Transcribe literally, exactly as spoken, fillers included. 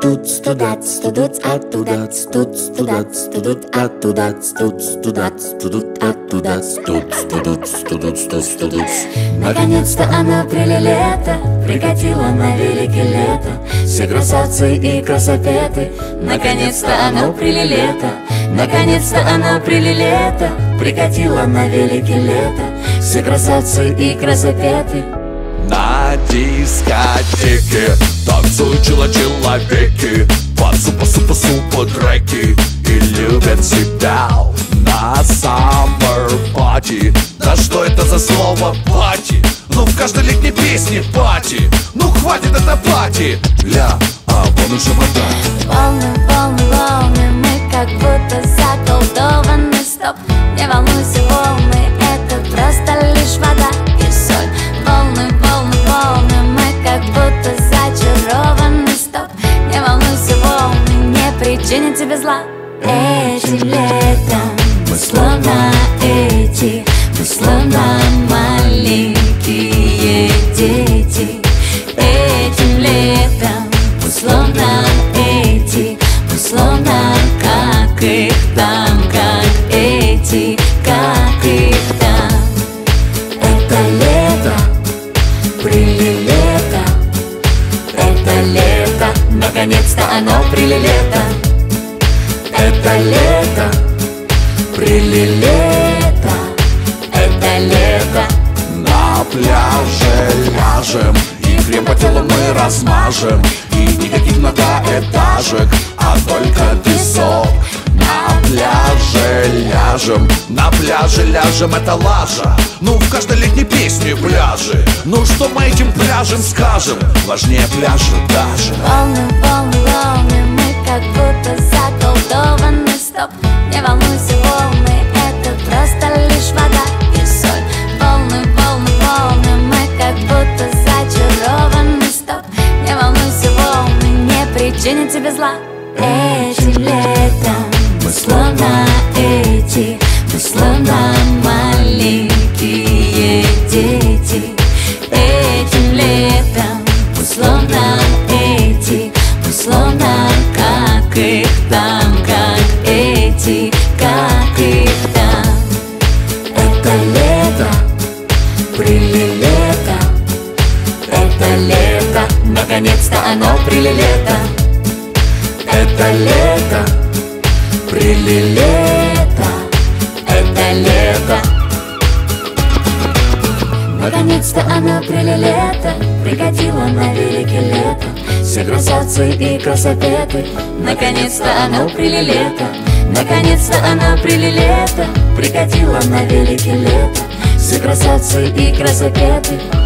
тут студат, студут, оттуда, тут студат, студут, оттуда, тут студат, студут, оттуда, тут студут, студут, студ, студут. Наконец-то оно прилилето, прикатило на велике лето. Все красавцы и красопеты. Наконец-то оно прилилето, наконец-то оно прилилето, прикатило на велике лето. Все красавцы и красопеты. На дискотеке танцуют человеки, под супа-супа-супа треки и любят себя на summer party. Да что это за слово пати? Ну в каждой летней песне пати. Ну хватит это пати. Ля, а вон уже вода. Волны, волны, волны, мы как будто заколдованы. Стоп, не волнуйся, волны, это просто лишь вода и соль. Волны, волны, волны, мы как будто зачарованы. Стоп, не волнуйся, волны, не причинят тебе зла. Этим летом мы словно эти, мы словно маленькие дети. Этим летом мы словно эти, мы словно как их там, как эти, как их там. Это лето, прилилето, это лето, наконец-то оно прилилето. Это лето, прилилето, это лето. На пляже ляжем и крем по телу мы размажем. И никаких многоэтажек, а только песок. На пляже ляжем, на пляже ляжем, это лажа. Ну в каждой летней песне пляжи. Ну что мы этим пляжем скажем? Важнее пляжа даже. Волны, волны, волны, мы как будто заколдованы. Стоп, не волнуйся, волны, это просто лишь вода и соль. Волны, волны, волны, мы как будто зачарованы. Стоп, не волнуйся, волны, не причинят тебе зла. Этим летом мы словно эти, мы словно маленькие дети. Этим летом мы словно эти, мы словно как их там, как эти, как их там. Это лето, прилилето, это лето, наконец-то оно прилилето. Это лето, прилилето, это лето. Наконец-то оно прилилето, прикатило на велике лето. Все красавцы и красопеты. Наконец-то оно прилилето, наконец-то оно прилилето, прикатило на велике лето. Все красавцы и красопеты.